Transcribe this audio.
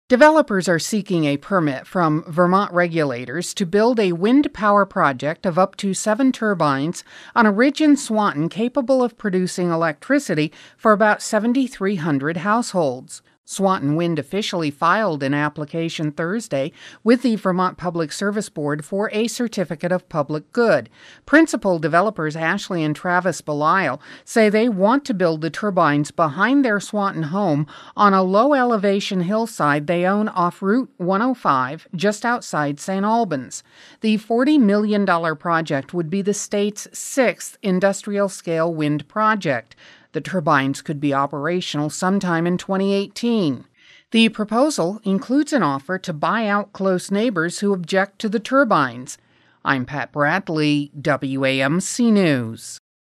Developers are seeking a permit from Vermont regulators to build a wind power project of up to 7 turbines on a ridge in Swanton capable of producing electricity for about 7,300 households. Swanton Wind officially filed an application Thursday with the Vermont Public Service Board for a certificate of public good. Principal developers Ashley and Travis Belisle say they want to build the turbines behind their Swanton home on a low-elevation hillside they own off Route 105 just outside St. Albans. The $40 million project would be the state's 6th industrial-scale wind project. The turbines could be operational sometime in 2018. The proposal includes an offer to buy out close neighbors who object to the turbines. I'm Pat Bradley, WAMC News.